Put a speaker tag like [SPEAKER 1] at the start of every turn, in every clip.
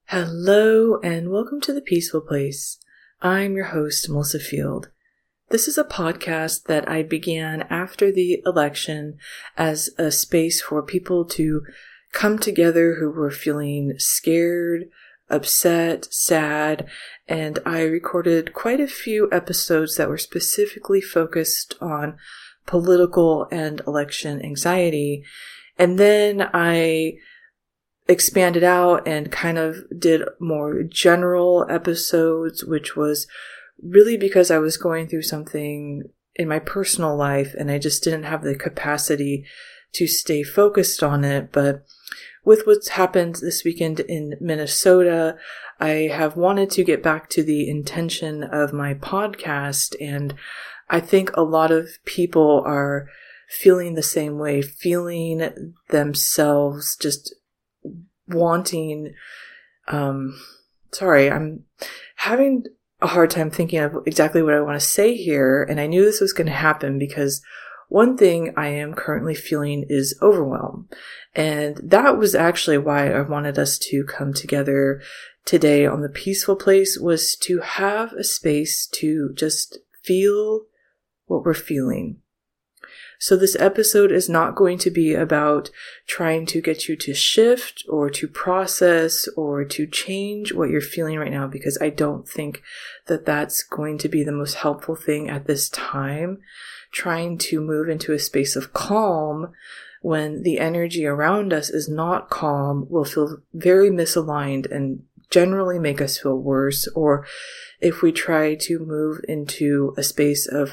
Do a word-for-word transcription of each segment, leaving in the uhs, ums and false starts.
[SPEAKER 1] Hello and welcome to The Peaceful Place. I'm your host, Melissa Field. This is a podcast that I began after the election as a space for people to come together who were feeling scared, upset, sad, and I recorded quite a few episodes that were specifically focused on political and election anxiety. And then I expanded out and kind of did more general episodes, which was really because I was going through something in my personal life and I just didn't have the capacity to stay focused on it. But with what's happened this weekend in Minnesota, I have wanted to get back to the intention of my podcast, and I think a lot of people are feeling the same way, feeling themselves just wanting, um, sorry, I'm having a hard time thinking of exactly what I want to say here. And I knew this was going to happen because one thing I am currently feeling is overwhelm. And that was actually why I wanted us to come together today on The Peaceful Place, was to have a space to just feel what we're feeling. So this episode is not going to be about trying to get you to shift or to process or to change what you're feeling right now, because I don't think that that's going to be the most helpful thing at this time. Trying to move into a space of calm when the energy around us is not calm will feel very misaligned and generally make us feel worse. Or if we try to move into a space of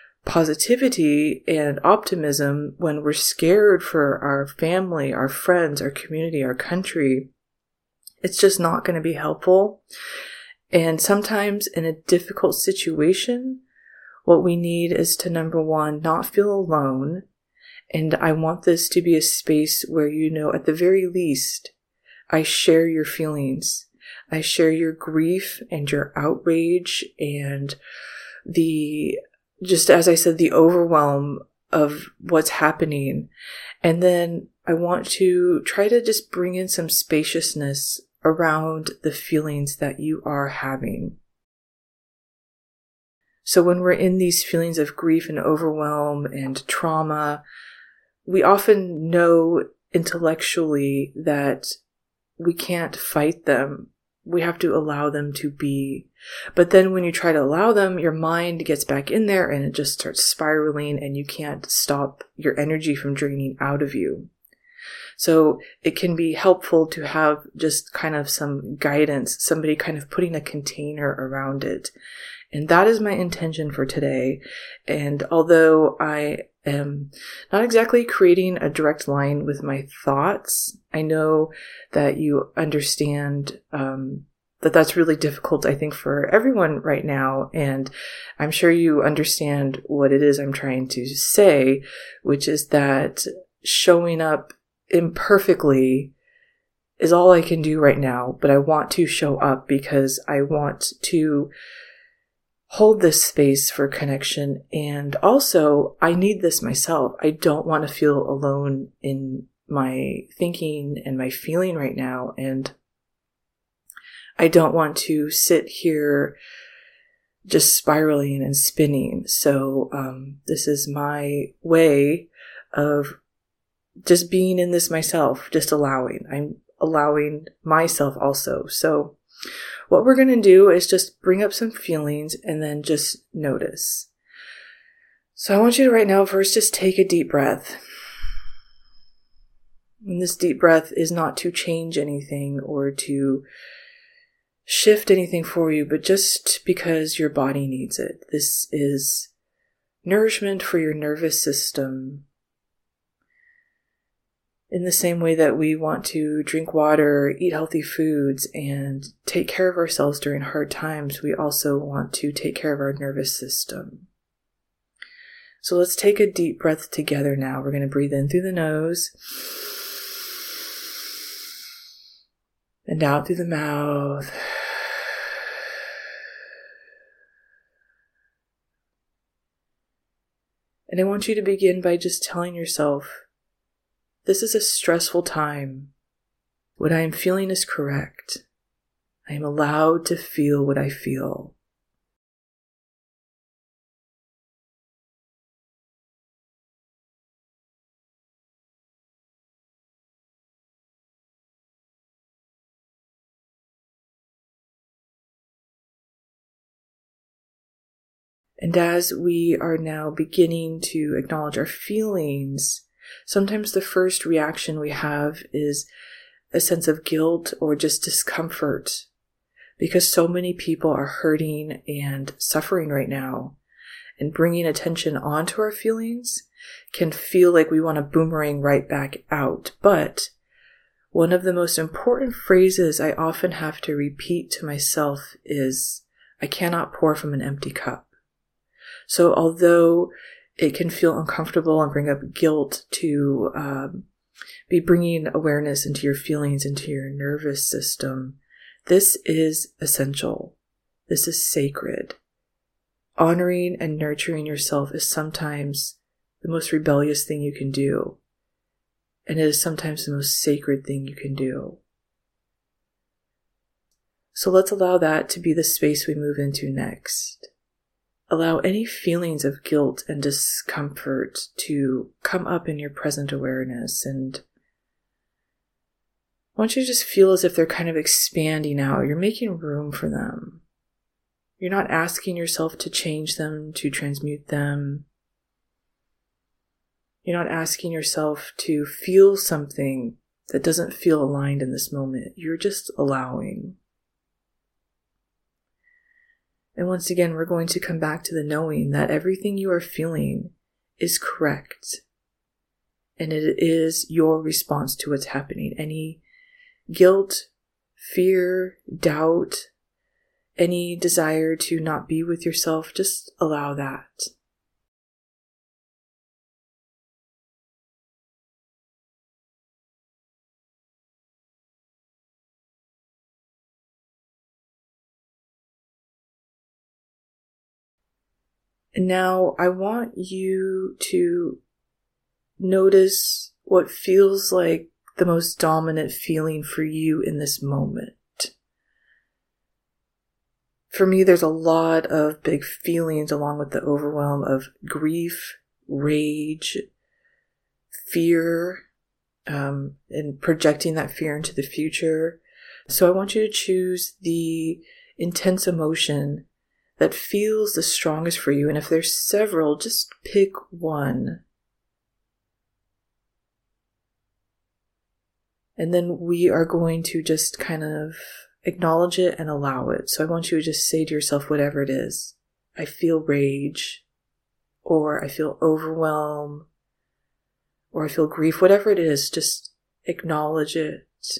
[SPEAKER 1] positivity and optimism when we're scared for our family, our friends, our community, our country, it's just not going to be helpful. And sometimes in a difficult situation, what we need is to, number one, not feel alone. And I want this to be a space where, you know, at the very least, I share your feelings. I share your grief and your outrage and the just as I said, the overwhelm of what's happening. And then I want to try to just bring in some spaciousness around the feelings that you are having. So when we're in these feelings of grief and overwhelm and trauma, we often know intellectually that we can't fight them. We have to allow them to be. But then when you try to allow them, your mind gets back in there and it just starts spiraling and you can't stop your energy from draining out of you. So it can be helpful to have just kind of some guidance, somebody kind of putting a container around it. And that is my intention for today. And although I am not exactly creating a direct line with my thoughts, I know that you understand um, that that's really difficult, I think, for everyone right now. And I'm sure you understand what it is I'm trying to say, which is that showing up imperfectly is all I can do right now. But I want to show up because I want to hold this space for connection. And also, I need this myself. I don't want to feel alone in my thinking and my feeling right now. And I don't want to sit here just spiraling and spinning. So um, this is my way of just being in this myself, just allowing. I'm allowing myself also. So what we're going to do is just bring up some feelings and then just notice. So I want you to right now first just take a deep breath. And this deep breath is not to change anything or to shift anything for you, but just because your body needs it. This is nourishment for your nervous system. In the same way that we want to drink water, eat healthy foods, and take care of ourselves during hard times, we also want to take care of our nervous system. So let's take a deep breath together now. We're going to breathe in through the nose and out through the mouth. And I want you to begin by just telling yourself, this is a stressful time. What I am feeling is correct. I am allowed to feel what I feel. And as we are now beginning to acknowledge our feelings, sometimes the first reaction we have is a sense of guilt or just discomfort, because so many people are hurting and suffering right now. And bringing attention onto our feelings can feel like we want to boomerang right back out. But one of the most important phrases I often have to repeat to myself is, I cannot pour from an empty cup. So although it can feel uncomfortable and bring up guilt to um, be bringing awareness into your feelings, into your nervous system, this is essential. This is sacred. Honoring and nurturing yourself is sometimes the most rebellious thing you can do. And it is sometimes the most sacred thing you can do. So let's allow that to be the space we move into next. Allow any feelings of guilt and discomfort to come up in your present awareness. And I want you to just feel as if they're kind of expanding out. You're making room for them. You're not asking yourself to change them, to transmute them. You're not asking yourself to feel something that doesn't feel aligned in this moment. You're just allowing. And once again, we're going to come back to the knowing that everything you are feeling is correct. And it is your response to what's happening. Any guilt, fear, doubt, any desire to not be with yourself, just allow that. And now I want you to notice what feels like the most dominant feeling for you in this moment. For me, there's a lot of big feelings along with the overwhelm of grief, rage, fear, um, and projecting that fear into the future. So I want you to choose the intense emotion that feels the strongest for you. And if there's several, just pick one. And then we are going to just kind of acknowledge it and allow it. So I want you to just say to yourself whatever it is. I feel rage, or I feel overwhelm, or I feel grief, whatever it is, just acknowledge it.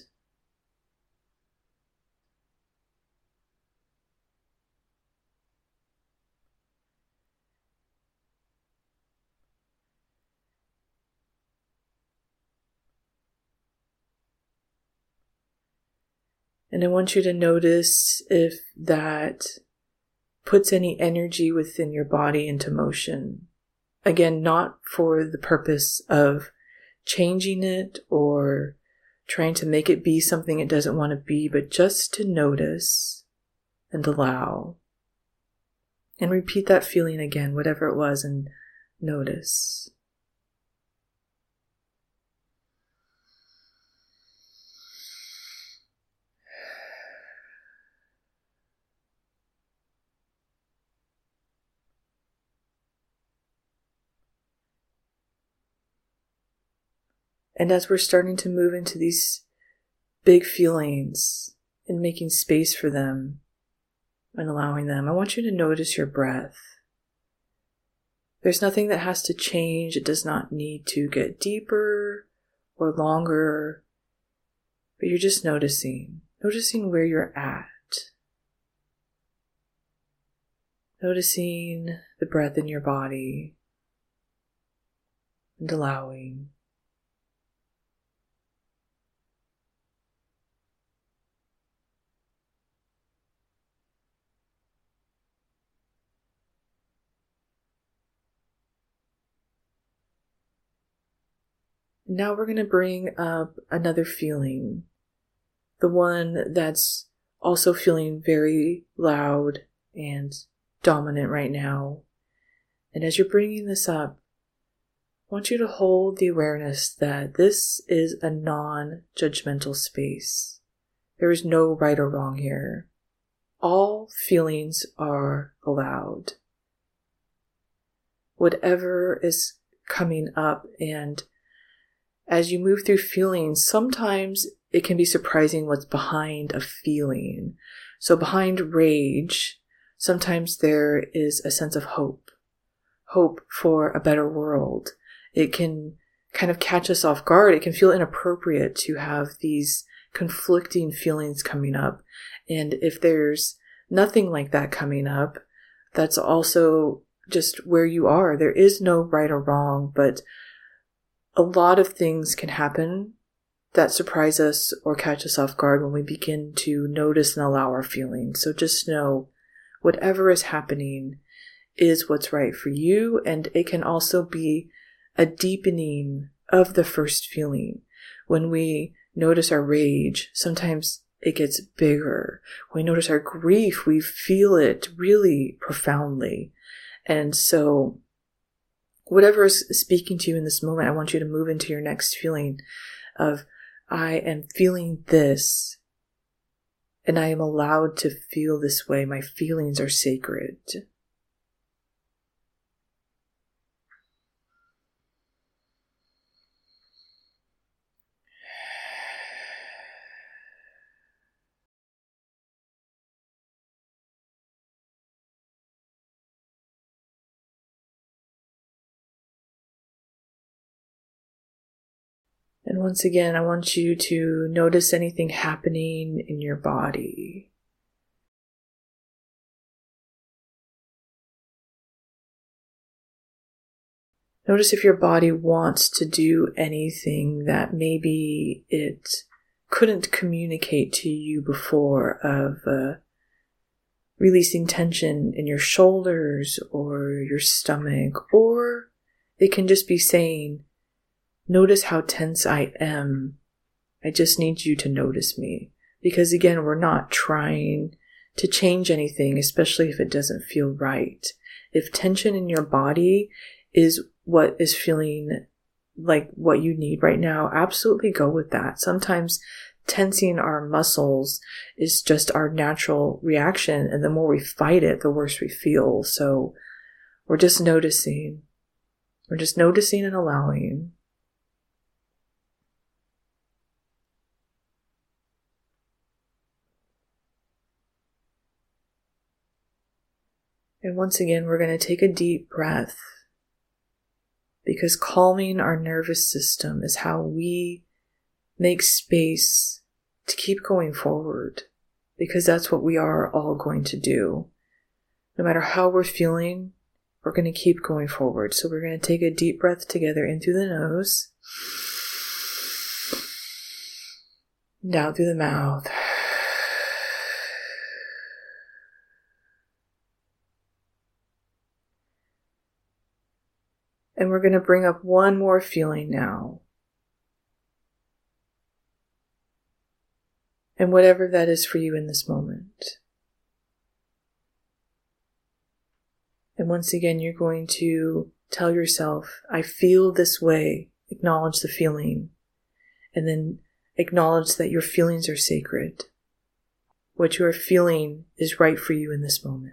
[SPEAKER 1] And I want you to notice if that puts any energy within your body into motion. Again, not for the purpose of changing it or trying to make it be something it doesn't want to be, but just to notice and allow. And repeat that feeling again, whatever it was, and notice. And as we're starting to move into these big feelings and making space for them and allowing them, I want you to notice your breath. There's nothing that has to change. It does not need to get deeper or longer, but you're just noticing, noticing where you're at. Noticing the breath in your body and allowing. Now we're going to bring up another feeling, the one that's also feeling very loud and dominant right now. And as you're bringing this up, I want you to hold the awareness that this is a non-judgmental space. There is no right or wrong here. All feelings are allowed. Whatever is coming up, and as you move through feelings, sometimes it can be surprising what's behind a feeling. So behind rage, sometimes there is a sense of hope. Hope for a better world. It can kind of catch us off guard. It can feel inappropriate to have these conflicting feelings coming up. And if there's nothing like that coming up, that's also just where you are. There is no right or wrong, but a lot of things can happen that surprise us or catch us off guard when we begin to notice and allow our feelings. So just know whatever is happening is what's right for you, and it can also be a deepening of the first feeling. When we notice our rage, sometimes it gets bigger. When we notice our grief, we feel it really profoundly. And so whatever is speaking to you in this moment, I want you to move into your next feeling of, I am feeling this, and I am allowed to feel this way. My feelings are sacred. And once again, I want you to notice anything happening in your body. Notice if your body wants to do anything that maybe it couldn't communicate to you before, of uh, releasing tension in your shoulders or your stomach, or it can just be saying, notice how tense I am. I just need you to notice me. Because again, we're not trying to change anything, especially if it doesn't feel right. If tension in your body is what is feeling like what you need right now, absolutely go with that. Sometimes tensing our muscles is just our natural reaction, and the more we fight it, the worse we feel. So we're just noticing. We're just noticing and allowing. And once again, we're going to take a deep breath, because calming our nervous system is how we make space to keep going forward, because that's what we are all going to do. No matter how we're feeling, we're going to keep going forward. So we're going to take a deep breath together in through the nose, down through the mouth. And we're going to bring up one more feeling now. And whatever that is for you in this moment. And once again, you're going to tell yourself, I feel this way. Acknowledge the feeling. And then acknowledge that your feelings are sacred. What you are feeling is right for you in this moment.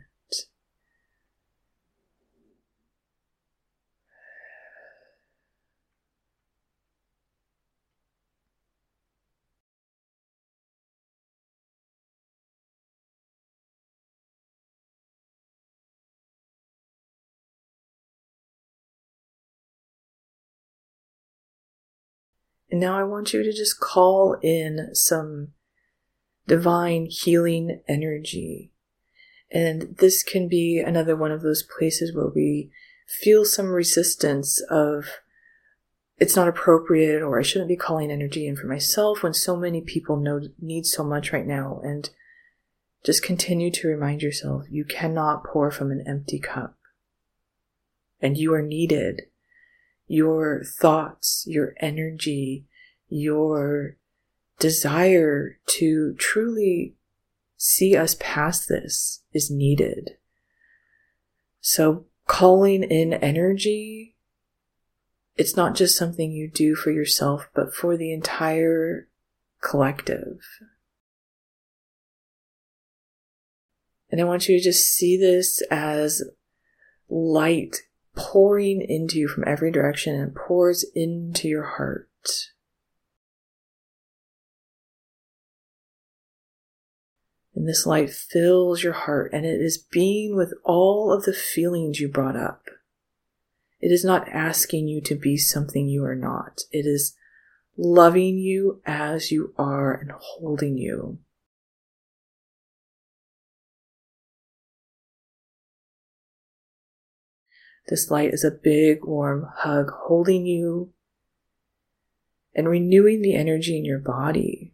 [SPEAKER 1] And now I want you to just call in some divine healing energy. And this can be another one of those places where we feel some resistance of, it's not appropriate, or I shouldn't be calling energy in for myself when so many people know, need so much right now. And just continue to remind yourself, you cannot pour from an empty cup. And you are needed. Your thoughts, your energy, your desire to truly see us past this is needed. So calling in energy, it's not just something you do for yourself, but for the entire collective. And I want you to just see this as light pouring into you from every direction, and pours into your heart. And this light fills your heart, and it is being with all of the feelings you brought up. It is not asking you to be something you are not. It is loving you as you are and holding you. This light is a big, warm hug holding you and renewing the energy in your body.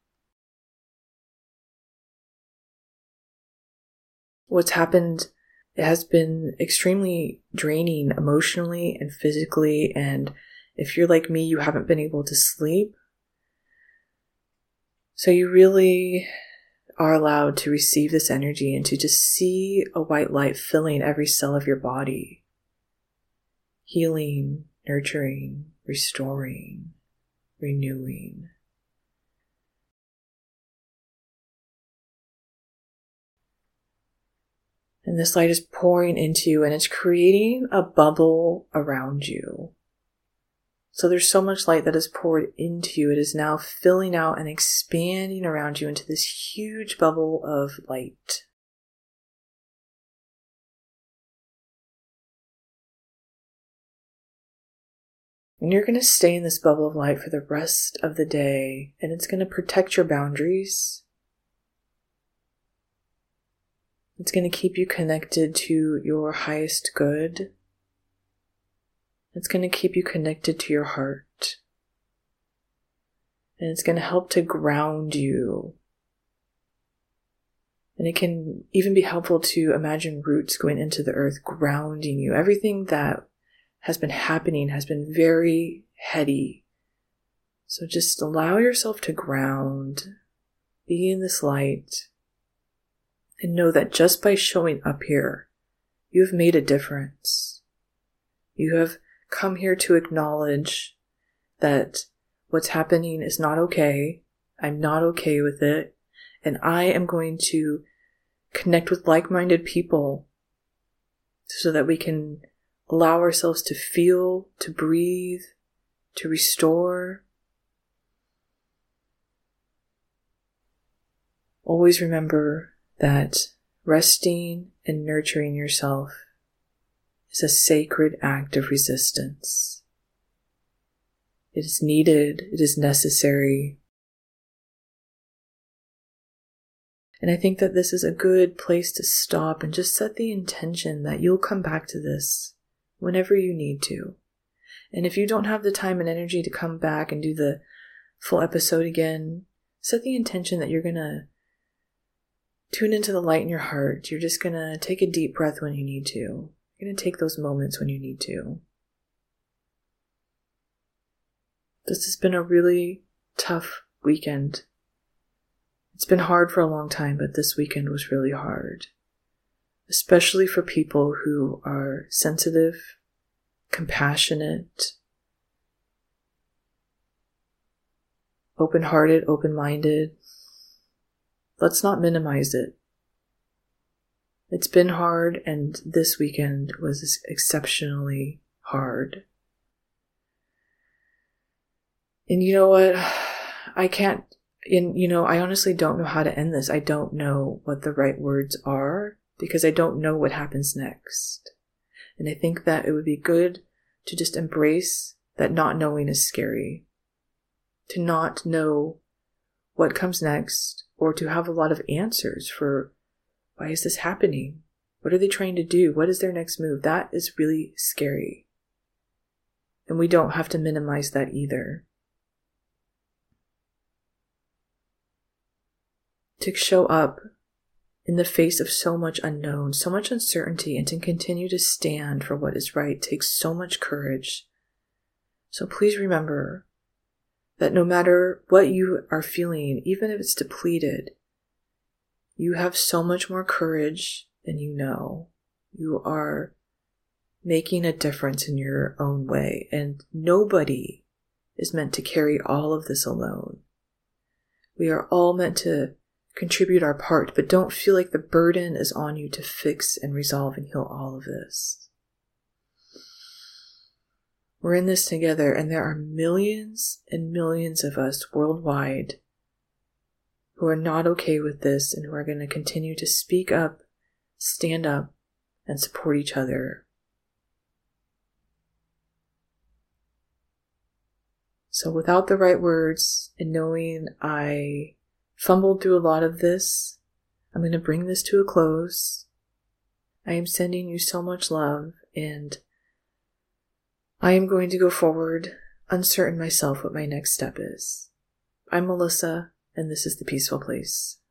[SPEAKER 1] What's happened, it has been extremely draining emotionally and physically, and if you're like me, you haven't been able to sleep. So you really are allowed to receive this energy and to just see a white light filling every cell of your body. Healing, nurturing, restoring, renewing. And this light is pouring into you, and it's creating a bubble around you. So there's so much light that is poured into you. It is now filling out and expanding around you into this huge bubble of light. And you're going to stay in this bubble of light for the rest of the day, and it's going to protect your boundaries. It's going to keep you connected to your highest good. It's going to keep you connected to your heart. And it's going to help to ground you. And it can even be helpful to imagine roots going into the earth, grounding you. Everything that has been happening has been very heady. So just allow yourself to ground, be in this light, and know that just by showing up here, you have made a difference. You have come here to acknowledge that what's happening is not okay. I'm not okay with it. And I am going to connect with like-minded people so that we can allow ourselves to feel, to breathe, to restore. Always remember that resting and nurturing yourself is a sacred act of resistance. It is needed, it is necessary. And I think that this is a good place to stop and just set the intention that you'll come back to this whenever you need to. And if you don't have the time and energy to come back and do the full episode again, set the intention that you're going to tune into the light in your heart. You're just going to take a deep breath when you need to. You're going to take those moments when you need to. This has been a really tough weekend. It's been hard for a long time, but this weekend was really hard. Especially for people who are sensitive, compassionate, open-hearted, open-minded. Let's not minimize it. It's been hard, and this weekend was exceptionally hard. And you know what? I can't, and you know, I honestly don't know how to end this. I don't know what the right words are because I don't know what happens next. And I think that it would be good to just embrace that not knowing is scary. To not know what comes next, or to have a lot of answers for why is this happening? What are they trying to do? What is their next move? That is really scary. And we don't have to minimize that either. To show up in the face of so much unknown, so much uncertainty, and to continue to stand for what is right takes so much courage. So please remember that no matter what you are feeling, even if it's depleted, You have so much more courage than you know. You are making a difference in your own way, and nobody is meant to carry all of this alone. We are all meant to contribute our part, but don't feel like the burden is on you to fix and resolve and heal all of this. We're in this together, and there are millions and millions of us worldwide who are not okay with this and who are going to continue to speak up, stand up, and support each other. So without the right words and knowing I fumbled through a lot of this, I'm going to bring this to a close. I am sending you so much love, and I am going to go forward, uncertain myself what my next step is. I'm Melissa, and this is The Peaceful Place.